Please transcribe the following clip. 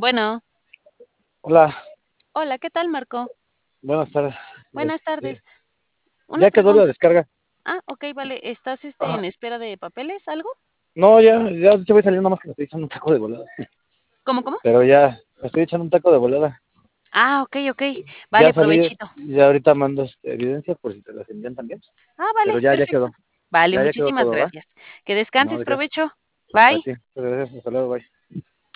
Bueno, Hola, hola, ¿qué tal, Marco? buenas tardes. Buenas tardes. Una Ya quedó la pregunta. descarga. Ok, vale. ¿Estás Ajá. en espera de papeles, algo? No, ya te voy saliendo más que me estoy echando un taco de volada. ¿Cómo? Pero ya, me estoy echando un taco de volada. Ok. Ya Vale, salí, provechito. ya ahorita mando evidencia por si te las envían también. Pero Vale, ya perfecto. quedó. Vale, Ya quedó muchísimas todo, ¿va? gracias. Que No, descanses, ¿de qué? provecho. A Bye. ti. Gracias, hasta luego, bye.